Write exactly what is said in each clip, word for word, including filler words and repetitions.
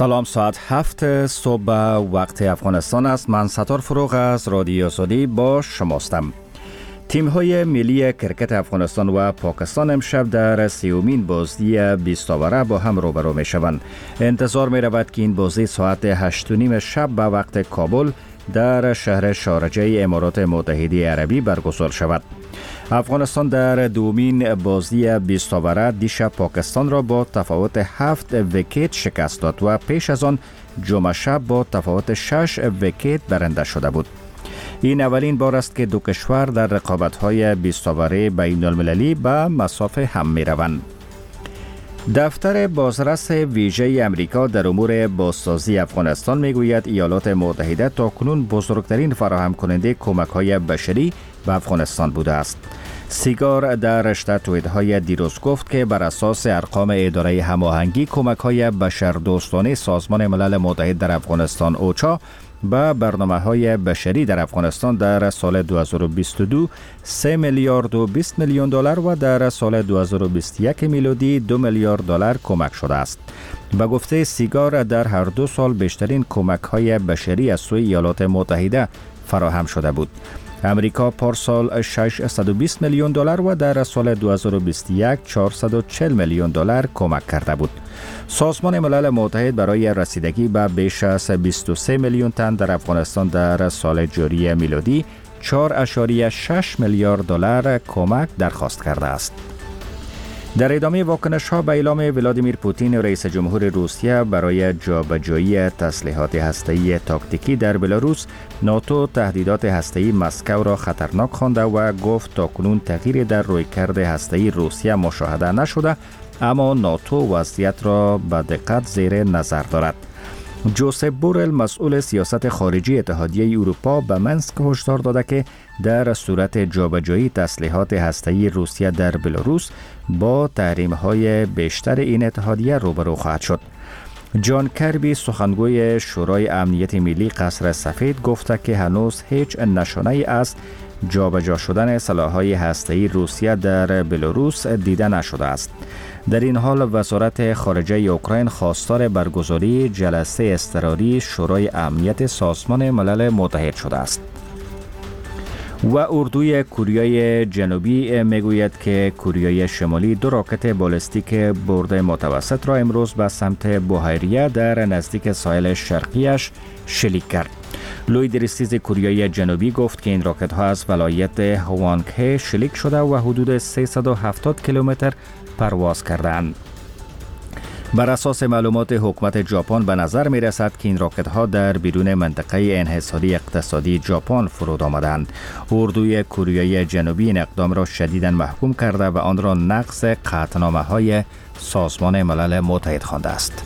سلام، ساعت هفت صبح وقت افغانستان است. من ستار فروغ از رادیو آزادی با شماستم. تیم‌های ملی کرکت افغانستان و پاکستان امشب در سیومین بازی بیست اوره با هم روبرو می‌شوند. انتظار می‌رود که این بازی ساعت هشت و نیم شب به وقت کابل در شهر شارجه امارات متحده عربی برگزار شود. افغانستان در دومین بازی بیست اوره دیشب پاکستان را با تفاوت هفت ویکت شکست داد و پیش از آن جمعه شب با تفاوت شش ویکت برنده شده بود. این اولین بار است که دو کشور در رقابت‌های بیست اوره بین المللی به مسافه هم می‌روند. دفتر بازرس ویژه امریکا در امور بازسازی افغانستان میگوید ایالات متحده تاکنون بزرگترین فراهم کننده کمک‌های بشری به افغانستان بوده است. سیگار در رشته توییت‌های دیروز گفت که بر اساس ارقام اداره هماهنگی کمک‌های بشردوستانه سازمان ملل متحد در افغانستان اوچا به برنامه‌های بشری در افغانستان در سال دو هزار و بیست و دو سه میلیارد و بیست میلیون دلار و در سال دو هزار و بیست و یک میلادی دو میلیارد دلار کمک شده است. به گفته سیگار در هر دو سال بیشترین کمک‌های بشری از سوی ایالات متحده فراهم شده بود. امریکا پارسال ششصد و بیست میلیون دلار و در سال دو هزار و بیست و یک چهارصد و چهل میلیون دلار کمک کرده بود. سازمان ملل متحد برای رسیدگی به بیش از بیست و سه میلیون تن در افغانستان در سال جاری میلادی چهار ممیز شش میلیارد دلار کمک درخواست کرده است. در ادامه واکنش‌ها به اعلام ولادیمیر پوتین رئیس جمهور روسیه برای جابجایی تسلیحات هسته‌ای تاکتیکی در بلاروس، ناتو تهدیدات هسته‌ای مسکو را خطرناک خوانده و گفت تاکنون تغییری در رویکرد هسته‌ای روسیه مشاهده نشده، اما ناتو وضعیت را به دقت زیر نظر دارد. جوزپ بورل مسئول سیاست خارجی اتحادیه اروپا به منسک هشدار داده که در صورت جابجایی تسلیحات هسته‌ای روسیه در بلاروس با تحریم‌های بیشتر این اتحادیه روبرو خواهد شد. جان کربی سخنگوی شورای امنیت ملی قصر سفید گفته که هنوز هیچ نشانه‌ای از جابجا شدن سلاح‌های هسته‌ای روسیه در بلاروس دیده نشده است. در این حال وزارت خارجه اوکراین خواستار برگزاری جلسه اضطراری شورای امنیت سازمان ملل متحد شده است. و اردوی کوریای جنوبی میگوید که کوریای شمالی دو راکت بالستیک برد متوسط را امروز به سمت بحیره در نزدیک ساحل شرقیش شلیک کرد. لوی درستیز کوریای جنوبی گفت که این راکت ها از ولایت هوانگهه شلیک شده و حدود سیصد و هفتاد کیلومتر پرواز کردند. بر اساس معلومات حکومت ژاپن به نظر می رسد که این راکت ها در بیرون منطقه انحصاری اقتصادی ژاپن فرود آمدند. اردوی کوریای جنوبی این اقدام را شدیداً محکوم کرده و آن را نقض قطعنامه های سازمان ملل متحد خوانده است.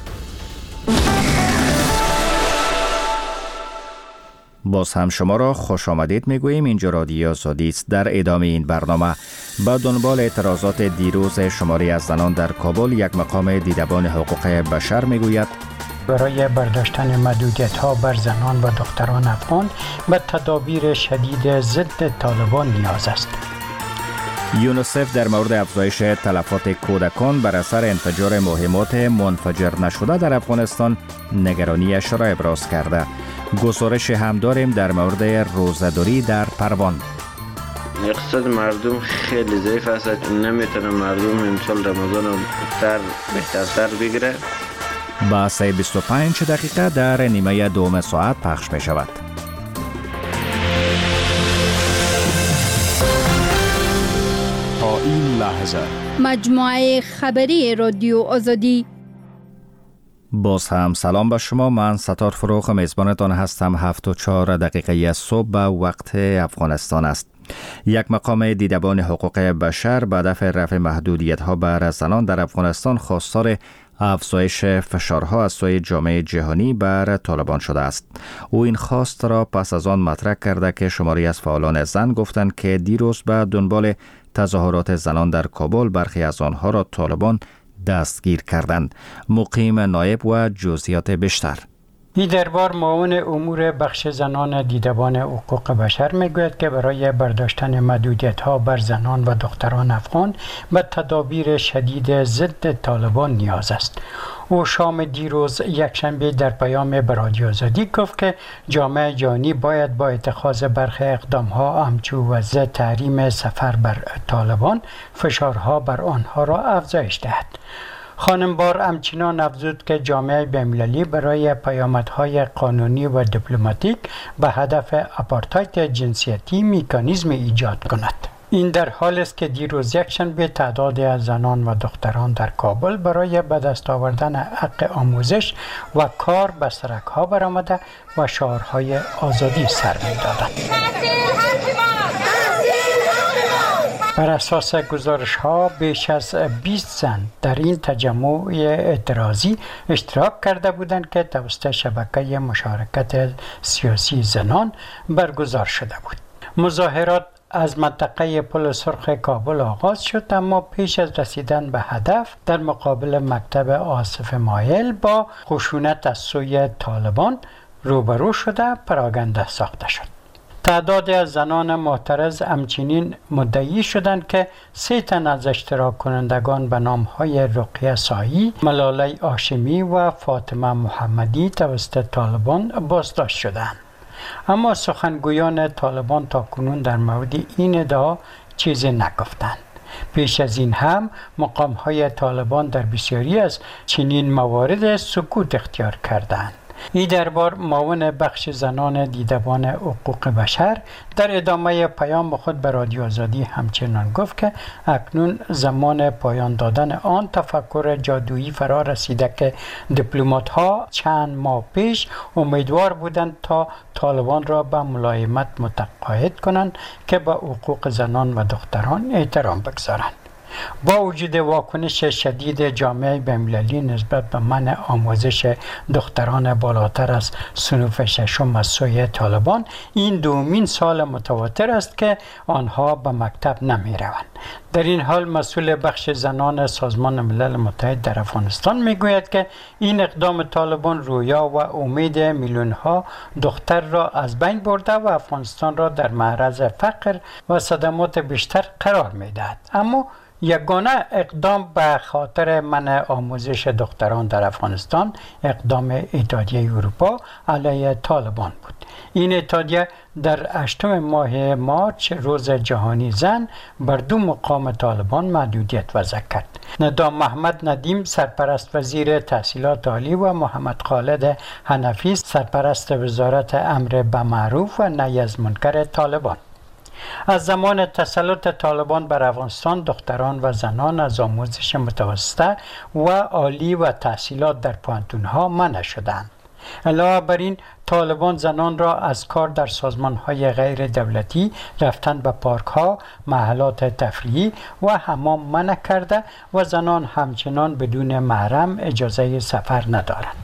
باز هم شما را خوش آمدید میگوییم. اینجا رادیو آزادی است. در ادامه این برنامه با دنبال اعتراضات دیروز شماری از زنان در کابل، یک مقام دیدبان حقوق بشر میگوید برای برداشتن محدودیت‌ها بر زنان و دختران افغان به تدابیر شدید ضد طالبان نیاز است. یونیسف در مورد افزایش تلفات کودکان بر اثر انفجار مهمات منفجر نشده در افغانستان نگرانیش را ابراز کرده. گزارش هم داریم در مورد روزه‌داری در پروان. اقتصاد مردم خیلی ضعیف است، نمیتونه مردم امسال رمضان رو بهتر بهترتر بگیره. بحث بیست و پنج دقیقه در نیمه دوم ساعت پخش می شود. تا این لحظه مجموعه خبری رادیو آزادی. باز هم سلام به شما. من ستار فروغ میزبانتان هستم. هفت و چهار دقیقه از صبح به وقت افغانستان است. یک مقام دیدبان حقوق بشر به دفع رفع محدودیت ها بر زنان در افغانستان خواستار افزایش فشارها از سوی جامعه جهانی بر طالبان شده است. او این خواست را پس از آن مطرح کرده که شماری از فعالان زن گفتند که دیروز به دنبال تظاهرات زنان در کابل برخی از آنها را طالبان دستگیر کردند. مقیم نایب و جزئیات بیشتر. این دربار معاون امور بخش زنان دیدبان حقوق بشر میگوید که برای برداشتن محدودیت‌ها بر زنان و دختران افغان به تدابیر شدید ضد طالبان نیاز است. او شام دیروز یکشنبه در پیام به رادیو آزادی گفت که جامعه جهانی باید با اتخاذ برخی اقدام‌ها همچون وضع تحریم سفر بر طالبان فشارها بر آنها را افزایش دهد. خانم بار همچنان افزود که جامعه بین‌المللی برای پیامدهای قانونی و دیپلماتیک به هدف آپارتاید جنسیتی مکانیزم ایجاد کند. این در حالی است که دیروز یکشنبه تعدادی از زنان و دختران در کابل برای به دست آوردن حق آموزش و کار به سرک‌ها برآمده و شعارهای آزادی سر می‌دادند. بر اساس گزارش‌ها بیش از بیست زن در این تجمع اعتراضی اشتراک کرده بودند که توسط شبکه مشارکت سیاسی زنان برگزار شده بود. مظاهرات از منطقه پل سرخ کابل آغاز شد، اما پیش از رسیدن به هدف در مقابل مکتب آصف مایل با خشونت از سوی طالبان روبرو شده پراگنده ساخته شد. تعدادی از زنان معترض همچنین مدعی شدند که سه تن از اشتراک کنندگان به نام‌های رقیه سایی، ملاله هاشمی و فاطمه محمدی توسط طالبان بازداشت شدند. اما سخنگویان طالبان تاکنون در مورد این ادعا چیزی نگفتند. پیش از این هم مقام‌های طالبان در بسیاری از چنین موارد سکوت اختیار کردند. این دربار معاون بخش زنان دیدبان حقوق بشر در ادامه پیام خود به رادیو آزادی همچنان گفت که اکنون زمان پایان دادن آن تفکر جادویی فرا رسیده که دیپلمات‌ها چند ماه پیش امیدوار بودند تا طالبان را به ملایمت متقاعد کنند که به حقوق زنان و دختران احترام بگذارند. با وجود واکنش شدید جامعه بین‌المللی نسبت به منع آموزش دختران بالاتر از صنف ششم از سوی طالبان، این دومین سال متواتر است که آنها به مکتب نمی روند. در این حال مسئول بخش زنان سازمان ملل متحد در افغانستان میگوید که این اقدام طالبان رویا و امید میلیون‌ها دختر را از بین برده و افغانستان را در معرض فقر و صدمات بیشتر قرار میدهد. اما یگانه اقدام به خاطر منع آموزش دختران در افغانستان اقدام اتحادیه اروپا علیه طالبان بود. این اتحادیه در هشتم ماه مارچ روز جهانی زن بر دو مقام طالبان محدودیت وضع کرد. ندام محمد ندیم سرپرست وزیر تحصیلات عالی و محمد خالد حنفی سرپرست وزارت امر بالمعروف و نهی از منکر طالبان. از زمان تسلط طالبان بر افغانستان دختران و زنان از آموزش متوسطه و عالی و تحصیلات در پوهنتون‌ها منع شدند. علاوه بر این طالبان زنان را از کار در سازمان‌های غیر دولتی، رفتن به پارک‌ها، محلات تفریحی و حمام منع کرده و زنان همچنان بدون محرم اجازه سفر ندارند.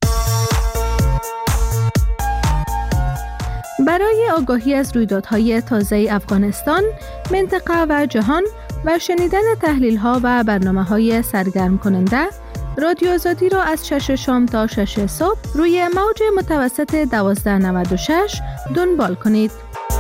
برای آگاهی از رویدادهای تازه افغانستان، منطقه و جهان و شنیدن تحلیل‌ها و برنامه‌های سرگرم کننده، رادیو آزادی را از شش شام تا شش صبح روی موج متوسط دوازده نود و شش دنبال کنید.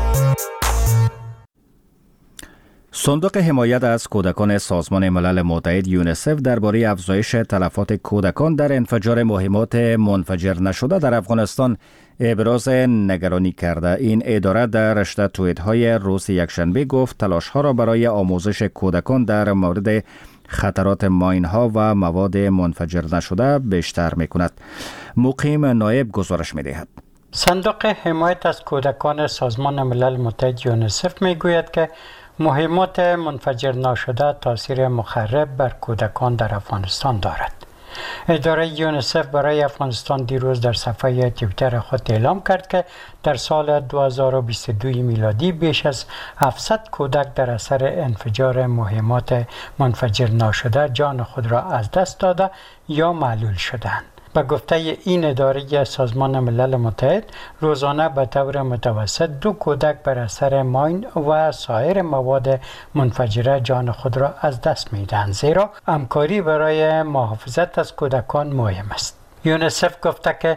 صندوق حمایت از کودکان سازمان ملل متحد یونیسف درباره افزایش تلفات کودکان در انفجار مهمات منفجر نشده در افغانستان ابراز نگرانی کرده. این اداره در رشته توییت‌های روز یکشنبه گفت تلاش‌ها را برای آموزش کودکان در مورد خطرات ماین‌ها و مواد منفجر نشده بیشتر می‌کند. مقیم نایب گزارش می‌دهد. صندوق حمایت از کودکان سازمان ملل متحد یونیسف می‌گوید که مهمات منفجر نشده تاثیر مخرب بر کودکان در افغانستان دارد. اداره یونیسف برای افغانستان دیروز در صفحه توییتر خود اعلام کرد که در سال دو هزار و بیست و دو میلادی بیش از هفتصد کودک در اثر انفجار مهمات منفجر نشده جان خود را از دست داده یا معلول شدند. به گفته این اداره سازمان ملل متحد، روزانه به طور متوسط دو کودک بر اثر ماین و سایر مواد منفجره جان خود را از دست می‌دهند، زیرا همکاری برای محافظت از کودکان مهم است. یونیسف گفته که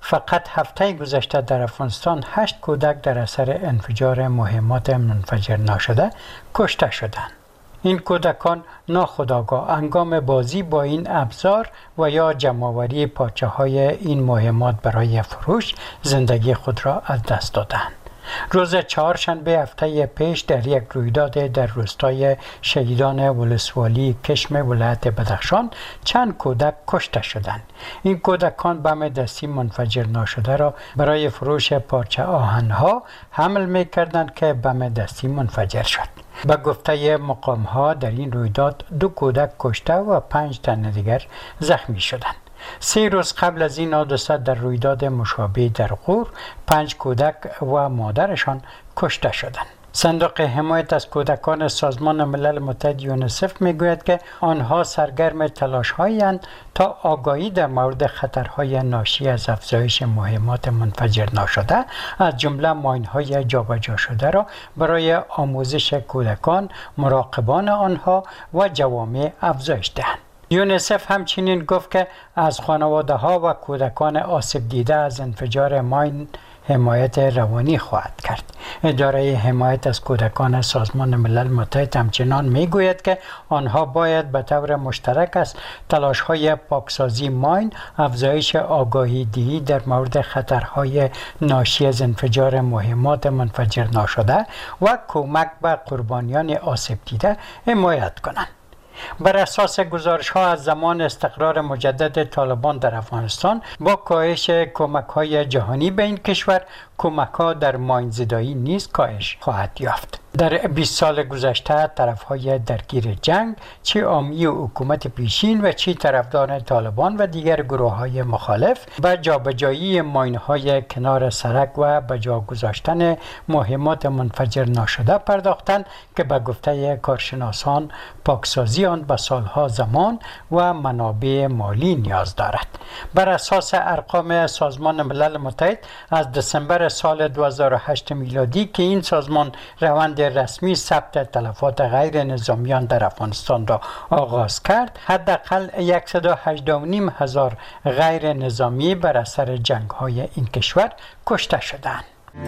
فقط هفته گذشته در افغانستان هشت کودک در اثر انفجار مهمات منفجر ناشده کشته شدند. این کودکان ناخودآگاه هنگام بازی با این ابزار و یا جمع‌آوری پارچه‌های این مهمات برای فروش زندگی خود را از دست دادند. روز چهارشنبه هفته پیش در یک رویداد در روستای شهیدان ولسوالی کشم ولایت بدخشان چند کودک کشته شدند. این کودکان بم دستی منفجر ناشده را برای فروش پارچه آهن‌ها حمل می‌کردند که بم دستی منفجر شد. به گفته مقام‌ها در این رویداد دو کودک کشته و پنج تن دیگر زخمی شدند. سه روز قبل از این حادثه در رویداد مشابه در غور پنج کودک و مادرشان کشته شدند. صندوق حمایت از کودکان سازمان ملل متحد یونیسف میگوید که آنها سرگرم تلاش‌هایند تا آگاهی در مورد خطرهای ناشی از افزایش مهمات منفجر ناشده از جمله ماین‌های جابجا شده را برای آموزش کودکان، مراقبان آنها و جوامع افزایش دهند. یونیسف همچنین گفت که از خانواده ها و کودکان آسیب دیده از انفجار ماین حمایت روانی خواهد کرد. اداره حمایت از کودکان سازمان ملل متحد همچنان میگوید که آنها باید به طور مشترک از تلاش های پاکسازی ماین، افزایش آگاهی دهی در مورد خطرهای ناشی از انفجار مهمات منفجر ناشده و کمک به قربانیان آسیب دیده حمایت کنند. بر اساس گزارش ها از زمان استقرار مجدد طالبان در افغانستان با کاهش کمک های جهانی به این کشور، کمک ها در ماین زدایی نیز کاهش خواهد یافت. در بیست سال گذشته طرف های درگیر جنگ، چه عامی و حکومت پیشین و چه طرفداران طالبان و دیگر گروه های مخالف به جابجایی ماین های کنار سرک و به جا گذاشتن مهمات منفجر ناشده پرداختند که به گفته کارشناسان پاکسازی آن به سالها زمان و منابع مالی نیاز دارد. بر اساس ارقام سازمان ملل متحد از دسامبر سال دو هزار و هشت میلادی که این سازمان روند رسمی ثبت تلفات غیر نظامیان در افغانستان را آغاز کرد، حداقل صد و هجده و نیم هزار غیر نظامی بر اثر جنگ های این کشور کشته شدند.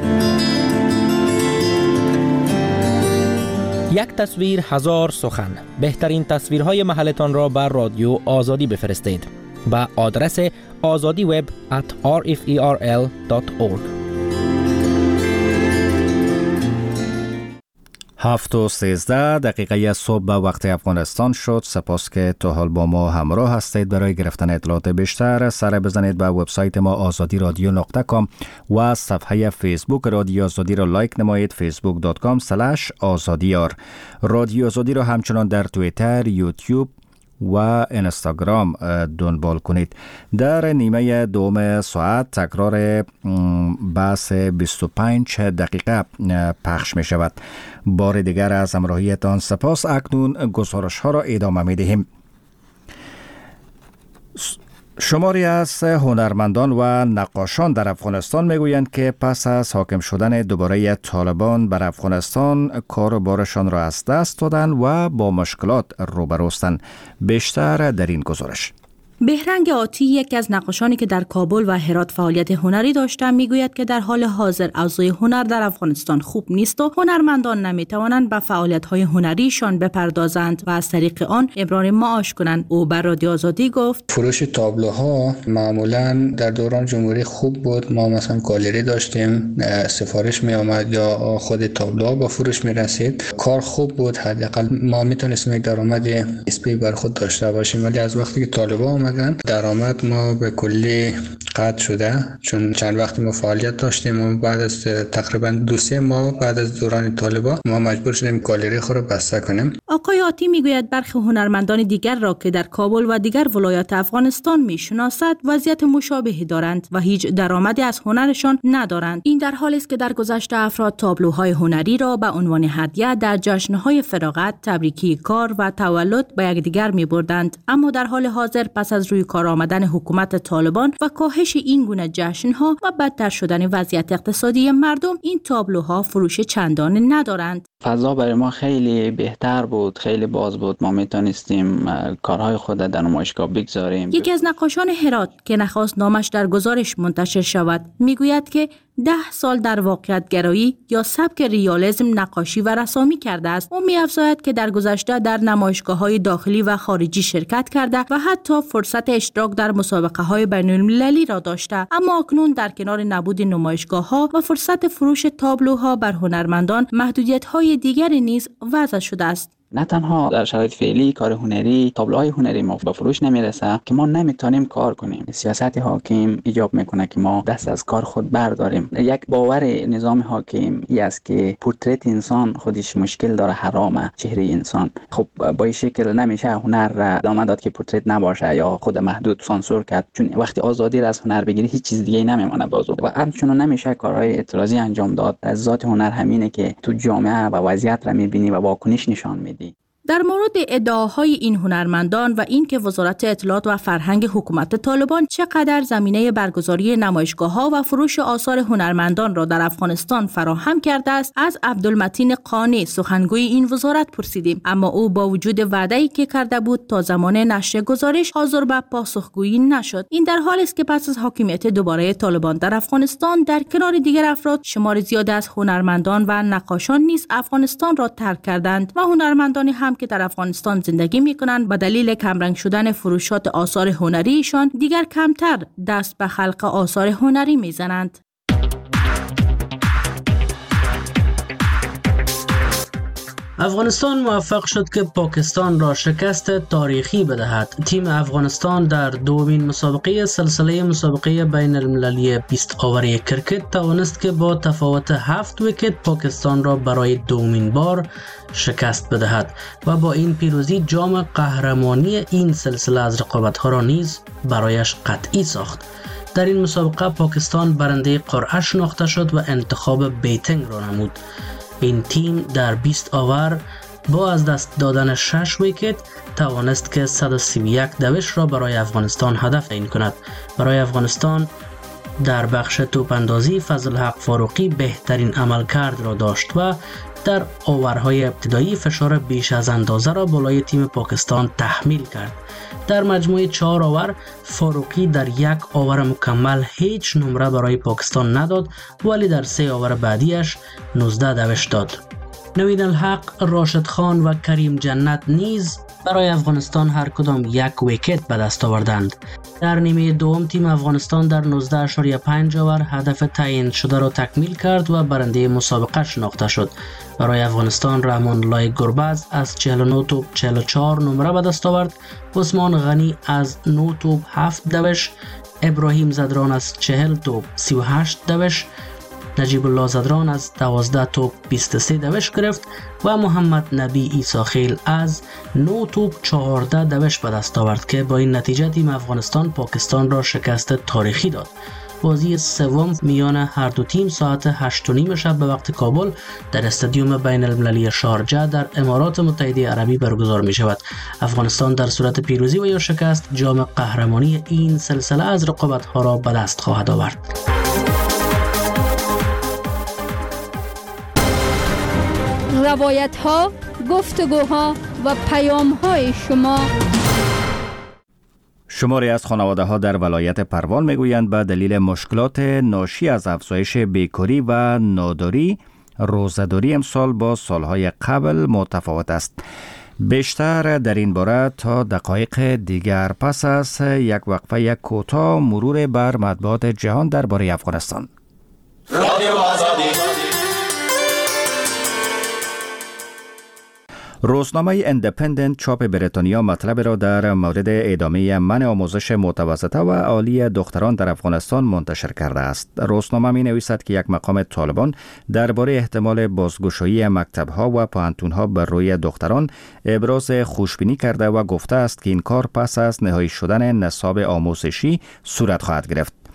یک تصویر هزار سخن. بهترین تصویرهای محلتان را بر رادیو آزادی بفرستید با آدرس آزادی وب ات آر اف ای آر ال دات اورگ. هفت و سیزده دقیقه صبح به وقت افغانستان شد. سپاس که تا حال با ما همراه هستید. برای گرفتن اطلاعات بیشتر سر بزنید به وبسایت ما آزادی رادیو نقطه کام و صفحه فیسبوک رادیو آزادی را لایک نمایید. فیسبوک دات کام اسلش آزادیار. رادیو آزادی را همچنان در توییتر، یوتیوب و اینستاگرام دنبال کنید. در نیمه دوم ساعت تکرار بحث بیست و پنج دقیقه پخش می شود. بار دیگر از همراهیتان سپاس. اکنون گزارش ها را ادامه می دهیم. شماری از هنرمندان و نقاشان در افغانستان میگویند که پس از حاکم شدن دوباره طالبان بر افغانستان کار و بارشان را از دست دادند و با مشکلات روبروستند. بیشتر در این گزارش. بهرنگ آتی، یکی از نقاشانی که در کابل و هرات فعالیت هنری داشتند، میگوید که در حال حاضر اوضاع هنر در افغانستان خوب نیست و هنرمندان نمیتوانند به فعالیت‌های هنریشان بپردازند و از طریق آن ابرار معاش کنند. او بر رادیو آزادی گفت: فروش تابلوها معمولاً در دوران جمهوری خوب بود. ما مثلا گالری داشتیم، سفارش می آمد یا خود تابلوها با فروش می رسید. کار خوب بود، حداقل ما میتونستیم یک درآمد نسبی بر خود داشته باشیم. ولی از وقتی که طالبان درآمد ما به کلی قطع شده، چون چند وقتی ما فعالیت داشتیم و بعد از تقریبا دو سه ماه بعد از دوران طالبان ما مجبور شدیم گالری خود را بسته کنیم. آقای آتی میگوید برخی هنرمندان دیگر را که در کابل و دیگر ولایات افغانستان میشناسد وضعیت مشابهی دارند و هیچ درآمدی از هنرشان ندارند. این در حالی است که در گذشته افراد تابلوهای هنری را به عنوان هدیه در جشن‌های فراغت، تبریکی کار و تولد به یکدیگر می‌بردند، اما در حال حاضر پس از روی کار آمدن حکومت طالبان و کاهش این گونه جشن‌ها و بدتر شدن وضعیت اقتصادی مردم، این تابلوها فروش چندانی ندارند. فضا برای ما خیلی بهتر بود بود، خیلی باز بود. ما میتونستیم کارهای خود در نمایشگاه بگذاریم. یکی از نقاشان هرات که نخواست نامش در گزارش منتشر شود میگوید که ده سال در واقعیت گرایی یا سبک ریالیسم نقاشی و رسامی کرده است. او می‌افزاید که در گذشته در نمایشگاه‌های داخلی و خارجی شرکت کرده و حتی فرصت اشتراک در مسابقه‌های بین‌المللی را داشته، اما اکنون در کنار نبود نمایشگاه‌ها و فرصت فروش تابلوها بر هنرمندان، محدودیت‌های دیگری نیز وضع شده است. نه تنها در شرایط فعلی کار هنری، تابلوهای هنری ما به فروش نمیرسه که ما نمیتونیم کار کنیم. سیاست حاکم ایجاب میکنه که ما دست از کار خود برداریم. یک باور نظام حاکم ای است که پورتریت انسان خودش مشکل داره، حرامه چهره انسان. خب با این شکل نمیشه هنر را ادامه داد که پورتریت نباشه یا خود محدود سانسور کرد، چون وقتی آزادی را از هنر بگیری هیچ چیز دیگه نمیمونه بازو و همچنین نمیشه کارهای اعتراضی انجام داد. از ذات هنر همینه که تو جامعه و وضعیت را میبینی و واکنش نشان میدی. در مورد ادعاهای این هنرمندان و اینکه وزارت اطلاعات و فرهنگ حکومت طالبان چقدر زمینه برگزاری نمایشگاه‌ها و فروش آثار هنرمندان را در افغانستان فراهم کرده است، از عبدالمتین قانی سخنگوی این وزارت پرسیدیم، اما او با وجود وعده‌ای که کرده بود تا زمان نشر گزارش حاضر به پاسخگویی نشد. این در حالی است که پس از حاکمیت دوباره طالبان در افغانستان در کنار دیگر افراد، شمار زیادی از هنرمندان و نقاشان نیز افغانستان را ترک کردند و هنرمندانی هم که در افغانستان زندگی می‌کنند به دلیل کمرنگ شدن فروشات آثار هنریشان دیگر کمتر دست به خلق آثار هنری می‌زنند. افغانستان موفق شد که پاکستان را شکست تاریخی بدهد. تیم افغانستان در دومین مسابقه سلسله مسابقه بین المللی بیست آوری کرکت توانست که با تفاوت هفت ویکت پاکستان را برای دومین بار شکست بدهد و با این پیروزی جام قهرمانی این سلسله از رقابت‌ها را نیز برایش قطعی ساخت. در این مسابقه پاکستان برنده قرعه شناخته شد و انتخاب بیتنگ را نمود. این تیم در بیست آور با از دست دادن شش ویکت توانست که صد و سی و یک دوش را برای افغانستان هدف تعیین کند. برای افغانستان در بخش توپ اندازی فضل حق فاروقی بهترین عملکرد را داشت و در آورهای ابتدایی فشار بیش از اندازه را بالای تیم پاکستان تحمیل کرد. در مجموعه چهار آور فاروقی در یک آور مکمل هیچ نمره برای پاکستان نداد، ولی در سه آور بعدیش نوزده دوش داد. نوید الحق، راشد خان و کریم جنت نیز برای افغانستان هر کدام یک ویکت به دست آوردند. در نیمه دوم تیم افغانستان در نوزده اشاریه پنج آور هدف تعیین شده را تکمیل کرد و برنده مسابقه شناخته شد. برای افغانستان رحمان الله گربز از چهل و نه توپ چهل و چهار نمره به دست آورد، عثمان غنی از نه توپ هفت دوش، ابراهیم زدران از چهل توپ سی و هشت دوش، نجیب الله زدران از دوازده توپ بیست و سه دوش گرفت و محمد نبی عیساخیل از نه توپ چهارده دوش به دست آورد که با این نتیجه تیم افغانستان پاکستان را شکست تاریخی داد. بازی سوم میان هر دو تیم ساعت هشت و نیم شب به وقت کابل در استادیوم بین المللی شارجه در امارات متحده عربی برگزار می شود. افغانستان در صورت پیروزی و یا شکست جام قهرمانی این سلسله از رقابت‌ها را به دست خواهد آورد. روایت ها، گفتگوها و پیام های شما. شماری از خانواده ها در ولایت پروان میگویند به دلیل مشکلات ناشی از افزایش بیکاری و ناداری، روزه‌داری امسال با سالهای قبل متفاوت است. بیشتر در این باره تا دقایق دیگر پس از یک وقفه یک کوتاه مرور بر مطبوعات جهان درباره افغانستان. رادیو آزادی. روزنامه اندپندنت چاپ بریتانیا مطلب را در مورد ادامه منع آموزش متوسطه و عالی دختران در افغانستان منتشر کرده است. روزنامه می نویسد که یک مقام طالبان درباره احتمال بازگشایی مکتب‌ها و پوهنتون‌ها بر روی دختران ابراز خوشبینی کرده و گفته است که این کار پس از نهایی شدن نصاب آموزشی صورت خواهد گرفت.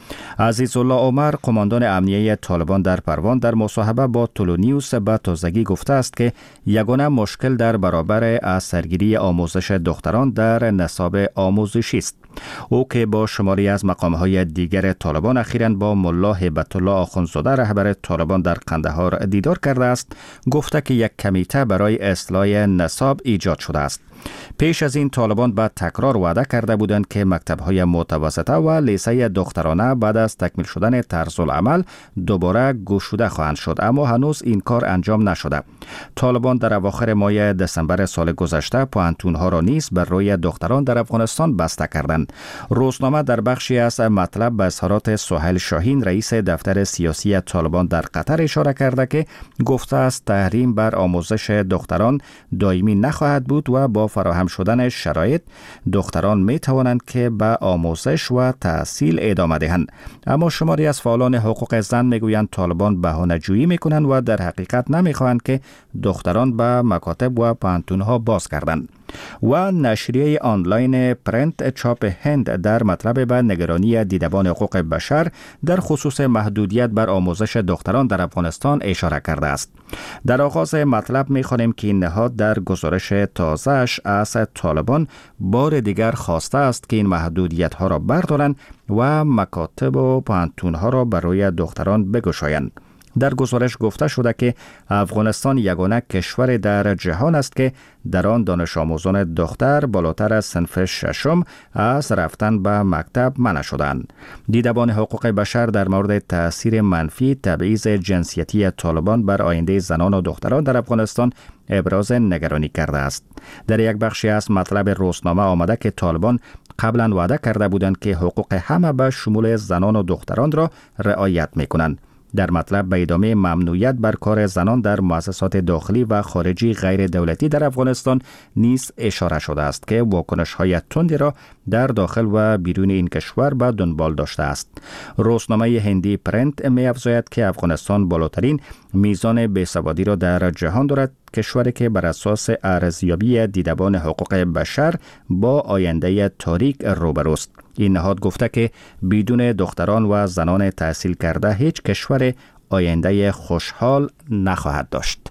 عزیزالله عمر قماندان امنیه طالبان در پروان در مصاحبه با تولونیوس به تازگی گفته است که یگانه مشکل در برابر از سرگیری آموزش دختران در نصاب آموزشی است. او که با شماری از مقامهای دیگر طالبان اخیراً با ملا هیبت الله آخوندزاده رهبر طالبان در قندهار دیدار کرده است، گفته که یک کمیته برای اصلاح نصاب ایجاد شده است. پیش از این طالبان به تکرار وعده کرده بودند که مکتب‌های متوسطه و لیسه دخترانه بعد از تکمیل شدن طرز العمل دوباره گشوده خواهند شد، اما هنوز این کار انجام نشده. طالبان در اواخر ماه دسامبر سال گذشته پوهنتون‌ها را نیز بر روی دختران در افغانستان بسته کردند. روزنامه در بخشی از مطلب به اظهارات سهیل شاهین رئیس دفتر سیاسی طالبان در قطر اشاره کرده که گفته است تحریم بر آموزش دختران دائمی نخواهد بود و با فراهم شدن شرایط دختران می توانند که به آموزش و تحصیل ادامه دهند. اما شماری از فعالان حقوق زن می گویند طالبان بهانه‌جویی می کنند و در حقیقت نمی خواهند که دختران به مکاتب و پوهنتون‌ها باز کردند. و نشریه آنلاین پرنت چاپ هند در مطلب به نگرانی دیدبان حقوق بشر در خصوص محدودیت بر آموزش دختران در افغانستان اشاره کرده است. در آغاز مطلب می‌خوانیم که این نهاد در گزارش تازه‌اش از طالبان بار دیگر خواسته است که این محدودیت‌ها را بردارند و مکاتب و پوهنتون‌ها را برای دختران بگشایند. در گزارش گفته شده که افغانستان یگانه کشور در جهان است که در آن دانش آموزان دختر بالاتر از صنف ششم از رفتن به مکتب منع شدند. دیدبان حقوق بشر در مورد تأثیر منفی تبعیض جنسیتی طالبان بر آینده زنان و دختران در افغانستان ابراز نگرانی کرده است. در یک بخشی از مطلب روزنامه آمده که طالبان قبلا وعده کرده بودند که حقوق همه به شمول زنان و دختران را رعایت می‌کنند. در مطلب به ادامه ممنوعیت بر کار زنان در مؤسسات داخلی و خارجی غیر دولتی در افغانستان نیز اشاره شده است که واکنش‌های تندی را در داخل و بیرون این کشور به دنبال داشته است. روزنامه هندی پرنت می‌افزاید که افغانستان بالاترین میزان بیسوادی را در جهان دارد، کشوری که بر اساس ارزیابی دیدبان حقوق بشر با آینده تاریک روبروست. این نهاد گفته که بدون دختران و زنان تحصیل کرده هیچ کشور آینده خوشحال نخواهد داشت.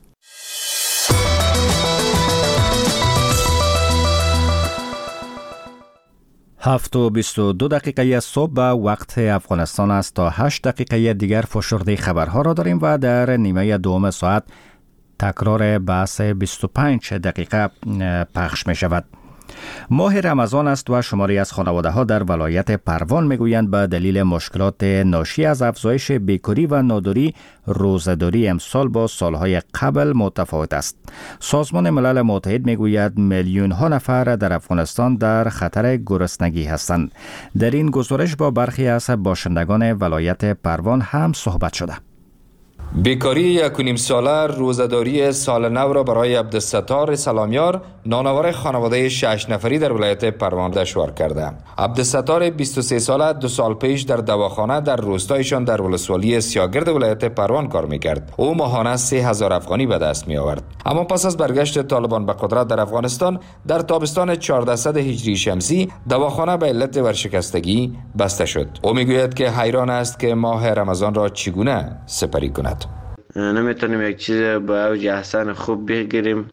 هفت و بیست و دو دقیقه صبح به وقت افغانستان است. تا هشت دقیقه دیگر فشرده خبرها را داریم و در نیمه دوم ساعت تکرار بحث بیست و پنج دقیقه پخش می شود. ماه رمضان است و شماری از خانواده ها در ولایت پروان میگویند به دلیل مشکلات ناشی از افزایش بیکاری و ناداری روزه‌داری امسال با سالهای قبل متفاوت است. سازمان ملل متحد میگوید میلیون ها نفر در افغانستان در خطر گرسنگی هستند. در این گزارش با برخی از باشندگان ولایت پروان هم صحبت شده. بیکاری یک و نیم ساله روزه‌داری سال نو را برای عبدالستار سلامیار نانآور خانواده شش نفری در ولایت پروان دشوار کرده. عبدالستار بیست و سه ساله دو سال پیش در دواخانه در روستایشان در ولسوالی سیاگرد ولایت پروان کار میکرد. او ماهانه سه هزار افغانی به دست می آورد. اما پس از برگشت طالبان به قدرت در افغانستان در تابستان چهاردهصد هجری شمسی دواخانه به علت ورشکستگی بسته شد. او میگوید که حیران است که ماه رمضان را چگونه سپری کند. نمیتونیم یک چیز با اوج احسن خوب بگیریم.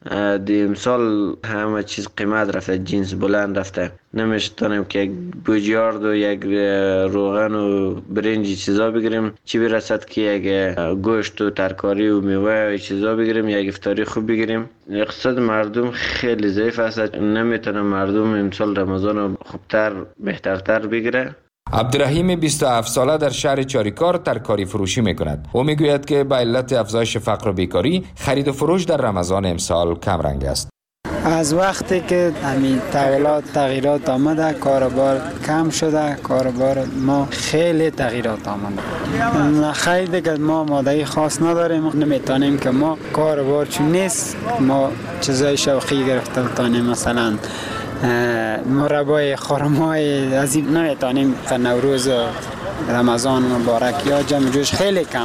امسال همه چیز قیمت رفته، جنس بلند رفته. نمیتونیم که یک بوجیارد و یک روغن و برنج چیزا بگیریم، چی برسد که یک گوشت و ترکاری و میوه و چیزا بگیریم، یک افطاری خوب بگیریم. اقتصاد مردم خیلی ضعیف است. نمیتونه مردم امسال رمضان رو خوبتر بهترتر بگیره. عبدالرحیم بیست و هفت ساله در شهر چاریکار ترکاری فروشی میکند. او میگوید که به علت افزایش فقر و بیکاری خرید و فروش در رمضان امسال کم رنگ است. از وقتی که همین تغییرات تغییرات آمده کاروبار کم شده، کاروبار ما خیلی تغییرات آمده. خیلی دیگه ما ماده خاص نداریم، نمیتونیم که ما کاروبار چون نیست ما چیزای شوخی گرفته بتانیم، مثلا مربای خرمای از این نمیتونیم. نوروز رمضان مبارک یا جمع جوش خیلی کم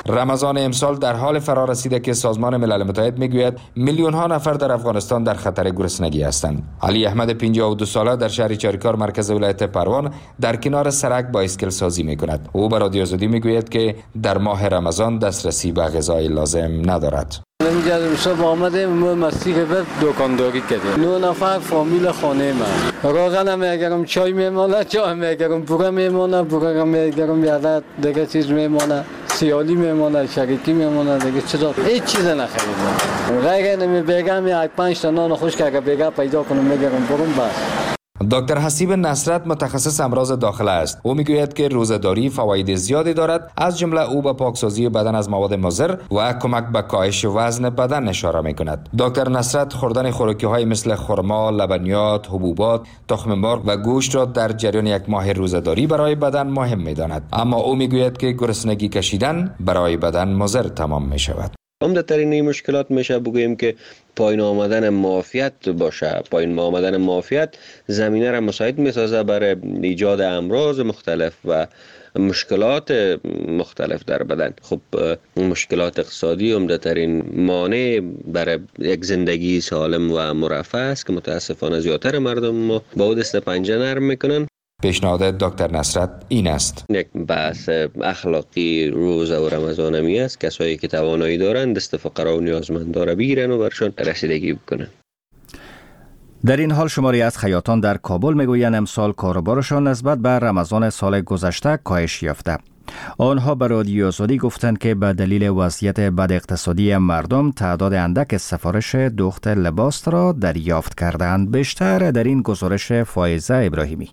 رمضان امسال در حال فرا رسیده که سازمان ملل متحد میگوید میلیون ها نفر در افغانستان در خطر گرسنگی هستند. علی احمد پنجاه و دو ساله در شهر چاریکار مرکز ولایت پروان در کنار سرک بایسکل سازی میکند. او به رادیو آزادی میگوید که در ماه رمضان دسترسی به غذای لازم ندارد. اینجا امشب آمدیم ما مسیح به دکانداری کردیم. نه نفر فامیل خانه من. روغن میگرم، چای میمونه، چای میگرم، بوره میمونه، بوره میگرم، یاد دیگه چیز میمونه، سیالی میمونه، شریکی میمونه، دیگه چیزا هیچ چیز نخریدم. غیر نمی بگم یک پنج تا نان خوش که بگم پیدا کنم میگرم برم بس. دکتر حسیب نصرت متخصص امراض داخله است. او میگوید که روزه‌داری فواید زیادی دارد، از جمله او به پاکسازی بدن از مواد مضر و کمک به کاهش وزن بدن اشاره میکند. دکتر نصرت خوردن خوراکی‌های مثل خرما، لبنیات، حبوبات، تخم مرغ و گوشت را در جریان یک ماه روزه‌داری برای بدن مهم میداند، اما او میگوید که گرسنگی کشیدن برای بدن مضر تمام میشود. عمده ترین این مشکلات میشه بگوییم که پایین آمدن معافیت باشه. پایین آمدن معافیت زمینه را مساعد میسازه برای ایجاد امراض مختلف و مشکلات مختلف در بدن. خب مشکلات اقتصادی عمده ترین مانع برای یک زندگی سالم و مرفه است که متاسفانه زیادتر مردم ما با او دست پنجه نرم میکنن. پیشنهاد دکتر نصرت این است: یک بحث اخلاقی روزه و رمضان همی است. کسایی که توانایی دارند دست فقرا و نیازمندان را بگیرن و برشان رسیدگی بکنن. در این حال شماری از خیاطان در کابل میگویند امسال کاروبارشان نسبت به رمضان سال گذشته کاهش یافته. آنها به رادیو آزادی گفتند که به دلیل وضعیت بد اقتصادی مردم تعداد اندک سفارش دوخت لباس را دریافت کردند. بیشتر در این گزارش فائزه ابراهیمی.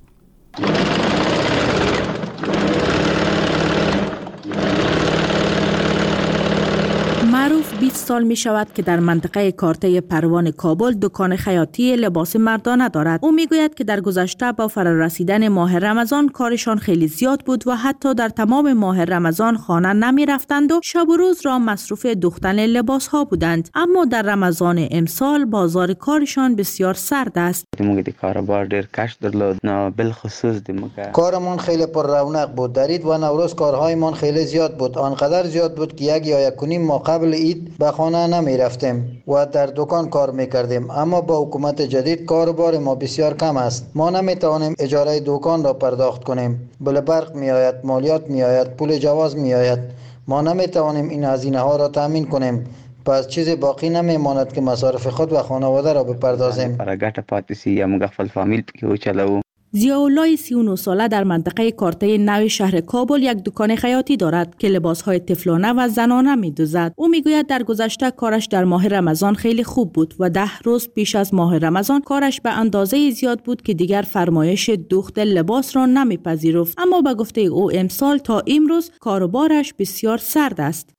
معروف بیست سال می شود که در منطقه کارته پروان کابل دکان خیاطی لباس مردانه دارد. او می گوید که در گذشته با فرارسیدن ماه رمضان کارشان خیلی زیاد بود و حتی در تمام ماه رمضان خانه نمی رفتند و شب و روز را مصروف دوختن لباس ها بودند. اما در رمضان امسال بازار کارشان بسیار سرد است. موږ د کاروبار ډیر کش درلود، نه بالخصوص د موږ کارمان خیلی پر رونق بود. در عید و نوروز کارهایمان خیلی زیاد بود، آنقدر زیاد بود که یک یا یک و نیم ماه قبل عید به خانه نمی رفتیم و در دکان کار می کردیم. اما با حکومت جدید کاروبار ما بسیار کم است. ما نمی توانیم اجاره دکان را پرداخت کنیم. بل برق می آید، مالیات می آید، پول جواز می آید. ما نمی توانیم این هزینه ها را تامین کنیم. پس چیزی باقی نمی ماند که مصارف خود و خانواده را بپردازیم. برای گټه پاتې سي یا موږ خپل فامیل پکې وچلوو. ضیاءالله سی و نه ساله در منطقه کارته نو شهر کابل یک دکان خیاطی دارد که لباسهای طفلانه و زنانه می دوزد. او می گوید در گذشته کارش در ماه رمضان خیلی خوب بود و ده روز پیش از ماه رمضان کارش به اندازه زیاد بود که دیگر فرمایش دوخت لباس را نمی پذیرفت. اما به گفته او امسال تا امروز کاروبارش بسیار سرد است.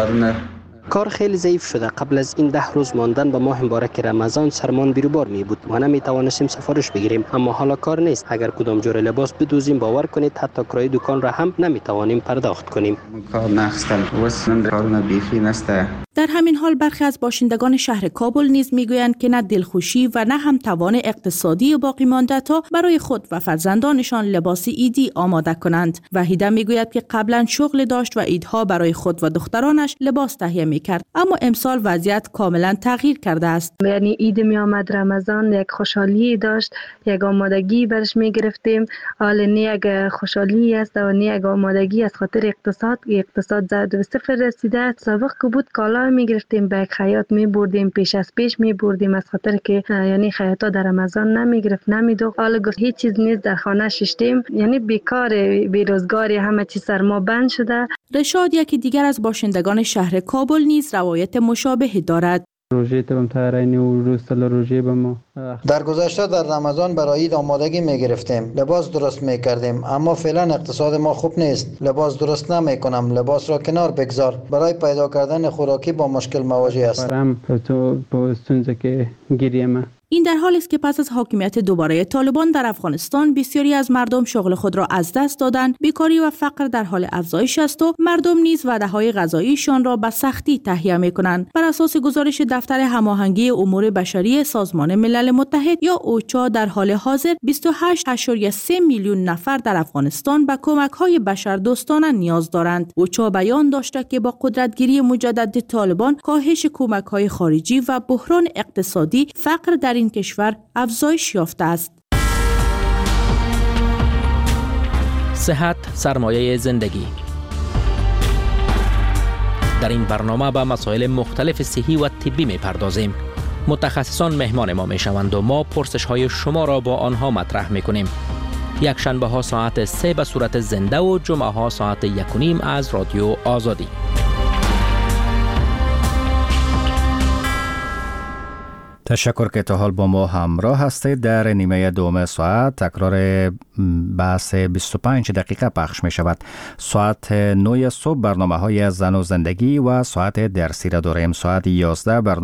کار خیلی ضعیف شده. قبل از این ده روز ماندن به ماه مبارک رمضان سرمان بیروبار می بود. ما نمی توانستیم سفارش بگیریم، اما حالا کار نیست. اگر کدام جور لباس بدوزیم باور کنید حتی کرایه دکان را هم نمی توانیم پرداخت کنیم. کار نخستم وسن کارونه بیخی نسته. در همین حال برخی از باشندگان شهر کابل نیز میگویند که نه دلخوشی و نه هم توان اقتصادی باقی مانده تا برای خود و فرزندانشان لباس عیدی آماده کنند. وحیده میگوید که قبلا شغل داشت و عیدها برای خود و دخترانش لباس تهیه میکرد، اما امسال وضعیت کاملا تغییر کرده است. یعنی عید می آمد، رمضان یک خوشحالی داشت، یک آمادگی برش میگرفتیم. حال نه یک خوشحالی است و نه یک آمادگی از خاطر اقتصاد. اقتصاد زد و صفر رسیده. سابق که بود کالا می گرفتیم، به خیاط می بردیم، پیش از پیش می بردیم از خاطر که یعنی خیاطا در رمضان نمی گرفت نمی دو. حالا گفت هیچ چیز نیست، در خانه ششتیم، یعنی بیکار بیروزگاری، همه چیز سر ما بند شده. رشاد یکی دیگر از باشندگان شهر کابل نیز روایت مشابهی دارد. روزه تبم تارینی و روز تل روزه بم. در گذشته در رمضان برای عید آمادگی می گرفتیم، لباس درست می کردیم، اما فعلا اقتصاد ما خوب نیست. لباس درست نمی کنم، لباس را کنار بگذار. برای پیدا کردن خوراکی با مشکل مواجه است. برام تو با سنجه که گیریم. این در حالی است که پس از حاکمیت دوباره طالبان در افغانستان بسیاری از مردم شغل خود را از دست دادند، بیکاری و فقر در حال افزایش است و مردم نیز وعده‌های غذاییشان را به سختی تهیه می‌کنند. بر اساس گزارش دفتر هماهنگی امور بشری سازمان ملل متحد یا اوچا، در حال حاضر بیست و هشت ممیز سه میلیون نفر در افغانستان به کمک‌های بشردوستانه نیاز دارند. اوچا بیان داشته که با قدرتگیری مجدد طالبان، کاهش کمک‌های خارجی و بحران اقتصادی، فقر در این کشور افزایش یافته است. صحت سرمایه زندگی. در این برنامه به مسائل مختلف صحی و طبی می‌پردازیم. متخصصان مهمان ما میشوند و ما پرسش های شما را با آنها مطرح میکنیم. یک شنبه ها ساعت سه به صورت زنده و جمعه ها ساعت یک و نیم از رادیو آزادی. تشکر که تا حال با ما همراه هستید. در نیمه دوم ساعت تکرار بحث بیست و پنج دقیقه پخش می شود. ساعت نه صبح برنامه های زن و زندگی و ساعت درسی را داریم. ساعت یازده برنامه